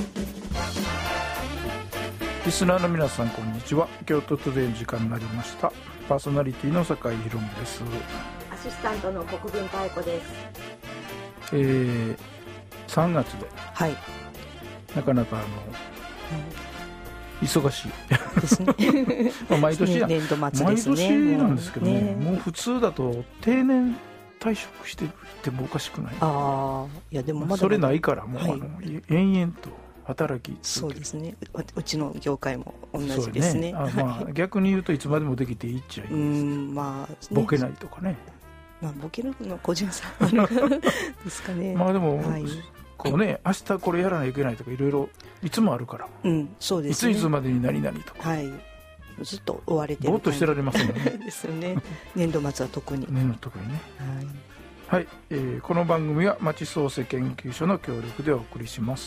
リスナーの皆さんこんにちは。京都トゥデイの時間になりました。パーソナリティの酒井宏美です。 アシスタントの国分太子です。 3月で、 はい、 なかなか忙しいですね毎年や、 年度末ですね。 毎年なんですけどね、もう普通だと定年退職してるってもおかしくない？ いやでもまだそれないからもう、延々と働きそうですね。うちの業界も同じですね。 逆に言うといつまでもできていいっちゃいいんですボケないとかね。 ボケるの個人差ですかね。 でも、こうね、明日これやらないといけないとかいろいろいつもあるから、 そうですね、 いついつまでに何々とか、 ずっと追われてるぼーっとしてられますよねですよね。年度末は特にね。はい、この番組は町創生研究所の協力でお送りします。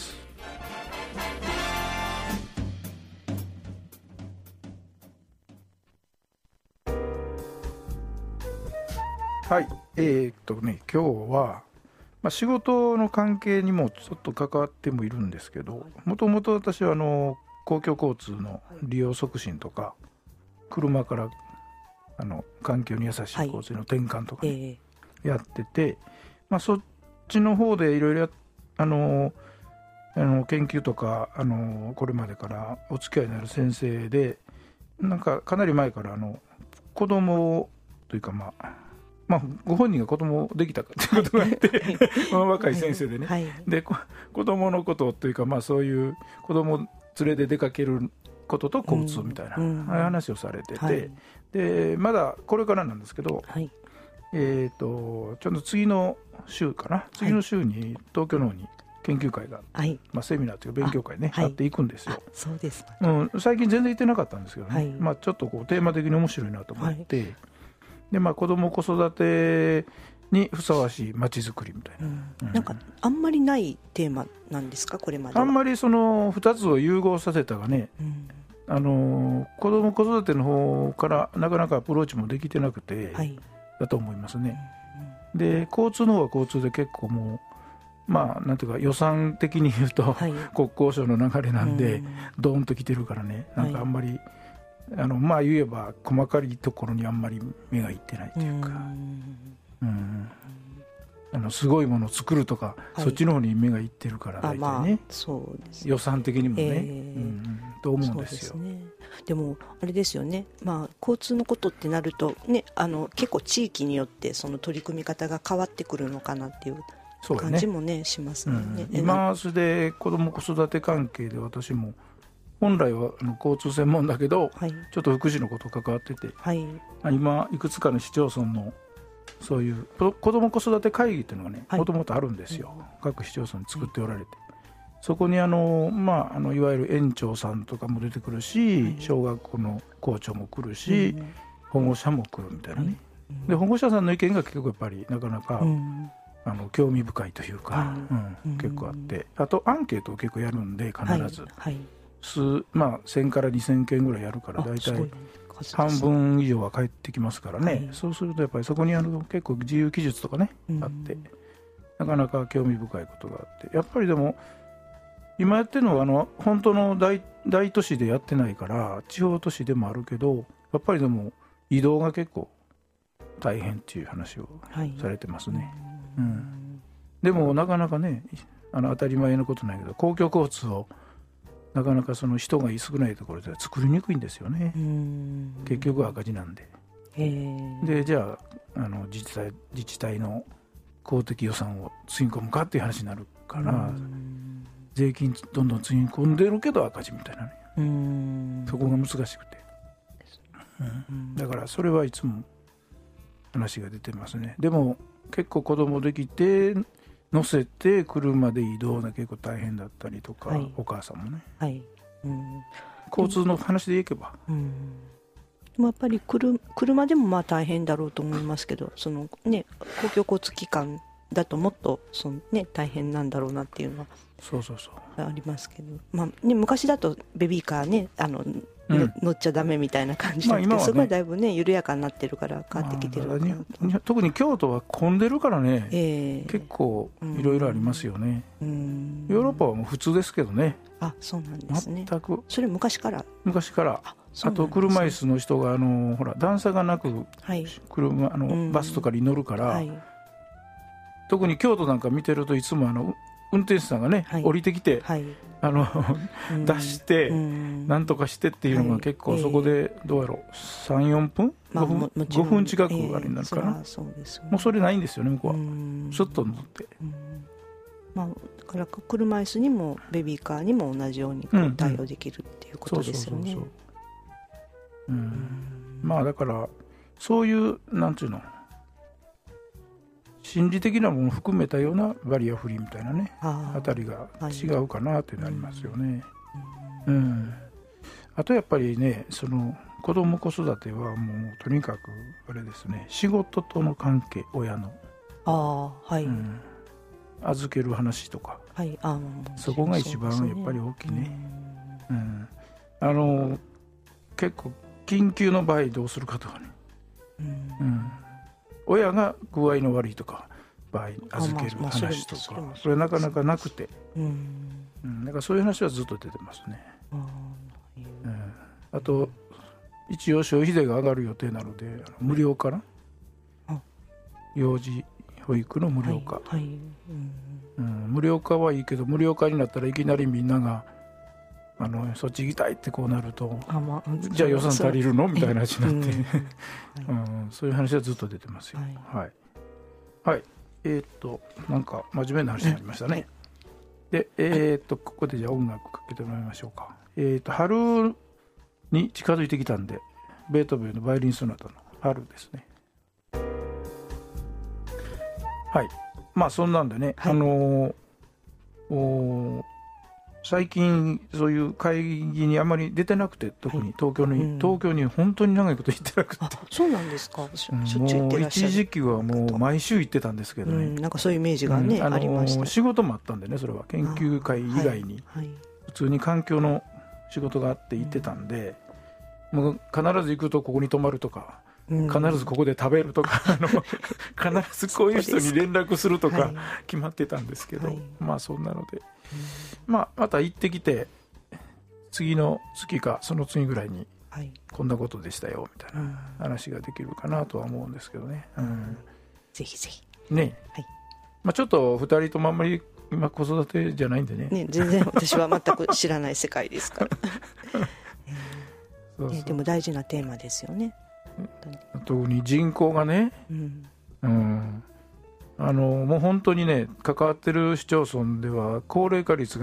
はい、今日は、仕事の関係にもちょっと関わってもいるんですけど、もともと私は公共交通の利用促進とか、車から環境に優しい交通の転換とか、やってて、そっちの方でいろいろ研究とかこれまでからお付き合いになる先生で、かなり前から子供というかご本人が子供できたかということがあって若い先生でね、で子供のことというか、そういう子供連れて出かけることと交通みたいな、話をされてて、でまだこれからなんですけど、ちょうど次の週かな、次の週に東京の方に研究会が、セミナーという勉強会ね、あっていくんですよ。 そうです、 最近全然行ってなかったんですけどね、ちょっとこうテーマ的に面白いなと思って、で子供子育てにふさわしい街づくりみたいな、 あんまりないテーマなんですか、これまでは。 あんまりその2つを融合させたがね、子供子育ての方からなかなかアプローチもできてなくて、だと思いますね。で交通の方は交通で結構もうなんていうか予算的に言うと、国交省の流れなんで、ドーンと来てるからね、あんまり言えば細かいところにあんまり目がいってないというか、すごいものを作るとか、そっちの方に目がいってるから大体ね、 そうです、 予算的にもね、と思うんですよ。 でもあれですよね、交通のことってなると、ね、結構地域によってその取り組み方が変わってくるのかなっていう感じもね、しますよね。 今それで子ども子育て関係で私も本来は交通専門だけど、ちょっと福祉のこと関わってて、今いくつかの市町村のそういう子ども子育て会議っていうのがね、もともとあるんですよ。各市町村に作っておられて、そこにいわゆる園長さんとかも出てくるし、小学校の校長も来るし、保護者も来るみたいなね。で保護者さんの意見が結構やっぱりなかなか、興味深いというか、結構あって、あとアンケートを結構やるんで、必ず、1000から2000件ぐらいやるから、大体半分以上は返ってきますからね。そうするとやっぱりそこに結構自由記述とかね、あって、なかなか興味深いことがあって、やっぱりでも今やってるのは本当の大都市でやってないから、地方都市でもあるけど、やっぱりでも移動が結構大変っていう話をされてますね。でもなかなかね、当たり前のことないけど、公共交通をなかなかその人が少ないところでは作りにくいんですよね。結局赤字なんで。でじゃあ自治体の公的予算をつぎ込むかっていう話になるから、税金どんどんつぎ込んでるけど赤字みたいなね、そこが難しくて、だからそれはいつも話が出てますね。でも結構子供できて乗せて車で移動が結構大変だったりとか、お母さんもね、交通の話でいけば、 でもやっぱり車でも大変だろうと思いますけど、そのね、公共交通機関だともっと大変なんだろうなっていうのはありますけど、昔だとベビーカーね、 乗っちゃダメみたいな感じで、すごいだいぶね緩やかになってるから変わってきてるかなと。 特に京都は混んでるからね、結構いろいろありますよね。ヨーロッパはもう普通ですけどね。 あ、そうなんですね。 全くそれ昔から。 あと車椅子の人がほら段差がなく車バスとかに乗るから、特に京都なんか見てるといつも運転手さんがね、降りてきて、出してなんとかしてっていうのが結構そこでどうやろう 3,4 分5分近くあれになるかな。もうそれないんですよね向こうは。スッと乗って、 だから車椅子にもベビーカーにも同じように対応できるっていうことですよね。だからそういうなんていうの心理的なものを含めたようなバリアフリーみたいなねあたりが違うかなってなりますよね。あとやっぱりねその子供子育てはもうとにかくあれですね、仕事との関係、親の預ける話とか、そこが一番やっぱり大きいね。結構緊急の場合どうするかとかね、親が具合の悪いとか場合預ける話とか、それなかなかなくて、だからそういう話はずっと出てますね。あと一応消費税が上がる予定なので無料かな、幼児保育の無料化、無料化はいいけど無料化になったらいきなりみんながそっち行きたいってこうなると、じゃあ予算足りるのみたいな話になってそういう話はずっと出てますよ。なんか真面目な話になりましたね。でここでじゃあ音楽かけてもらいましょうか。春に近づいてきたんでベートーベンのバイオリンソナタの春ですね。そんなんでね、最近そういう会議にあまり出てなくて、特に東京に本当に長いこと行ってなくて。 そうなんですか。しょっちゅう行ってらっしゃる。 一時期はもう毎週行ってたんですけどね、 なんかそういうイメージがね、ありました。 仕事もあったんでね、それは研究会以外に普通に環境の仕事があって行ってたんで、もう必ず行くとここに泊まるとか、必ずここで食べるとか必ずこういう人に連絡するとか決まってたんですけど、そんなので、また行ってきて次の月かその次ぐらいにこんなことでしたよみたいな話ができるかなとは思うんですけどね。 ぜひぜひね、ちょっと2人ともあんまり今子育てじゃないんでね、 全然私は全く知らない世界ですからでも大事なテーマですよね。 特に人口がね、もう本当にね関わってる市町村では高齢化率が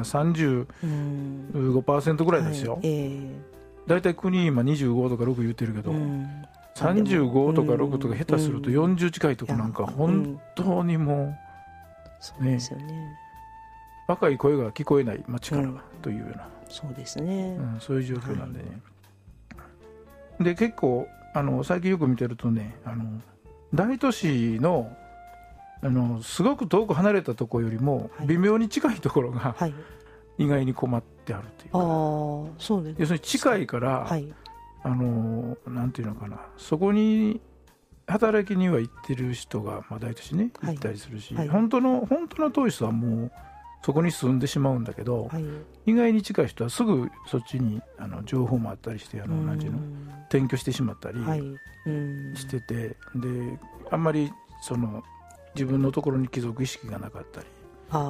35% ぐらいですよ。だいたい国今25とか6言ってるけど、35とか6とか下手すると40近いとこなんか本当にもうね、若い声が聞こえない街からというような、 そうですね、 そういう状況なんでね。で結構最近よく見てるとね、大都市のすごく遠く離れたところよりも微妙に近いところが意外に困ってあるというか、 そうです。 要するに近いから、なんていうのかな、そこに働きには行ってる人が、大都市ね行ったりするし、本当の遠い人はもうそこに住んでしまうんだけど、意外に近い人はすぐそっちに情報もあったりしてなんていうの転居してしまったりしてて、であんまり自分のところに帰属意識がなかったり、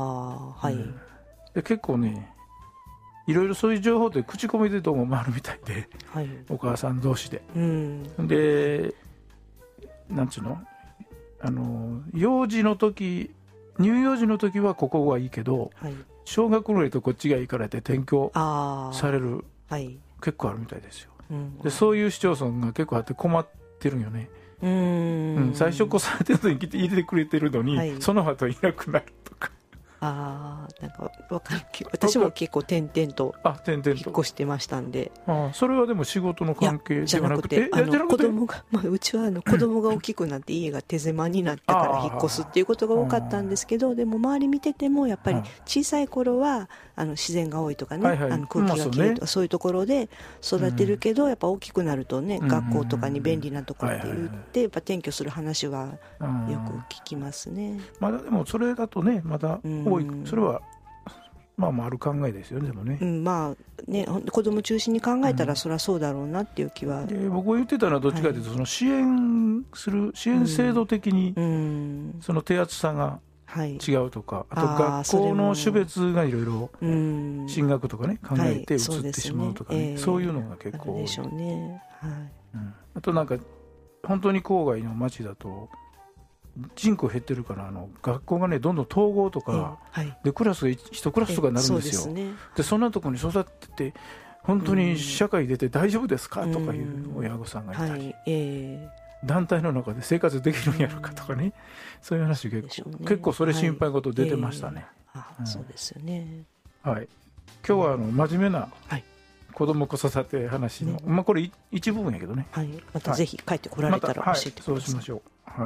で結構ねいろいろそういう情報って口コミでどうも回るみたいで、お母さん同士で、でなんつうの幼児の時乳幼児の時はここはいいけど、小学ぐらいとこっちがいいからって転居される、結構あるみたいですよ。でそういう市町村が結構あって困ってるんよね。最初子育ての時に入れてくれてるのに、その後いなくなるとかなんか分かる。私も結構転々と引っ越してましたんで。 それはでも仕事の関係ではなくて、 子供が、うちは子供が大きくなって家が手狭になったから引っ越すっていうことが多かったんですけど、でも周り見ててもやっぱり小さい頃は自然が多いとかね、空気がきれいとかそういうところで育てるけど、やっぱ大きくなるとね、学校とかに便利なところで言ってやっぱ転居する話はよく聞きますね。 まだでもそれだとね、まだ多い、それはある考えですよね。でもね、 子供中心に考えたらそりゃそうだろうなっていう気は。 僕が言ってたのはどっちかというと、その支援制度的にその手厚さが違うとか、あと学校の種別がいろいろ進学とかね考えて移ってしまうとかね、そういうのが結構多いでしょうね。あとなんか本当に郊外の町だと人口減ってるから学校がねどんどん統合とかでクラスが1クラスとかになるんですよ。でそんなところに育ってて本当に社会出て大丈夫ですかとかいう親御さんがいたり、団体の中で生活できるんやろかとかね、そういう話結構それ心配事出てましたね。 そうですよね。 はい、今日は真面目な子供子育て話の、これ一部分やけどね、 またぜひ帰ってこられたら教えてください。 そうしましょう。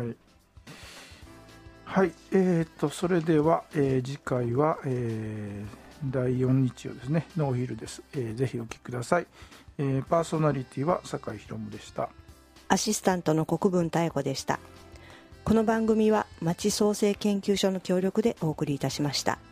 はい、それでは、次回は、第4日曜ですねのお昼です。ぜひお聞きください。パーソナリティは酒井宏夢でした。 アシスタントの国分妙子でした。この番組は町創生研究所の協力でお送りいたしました。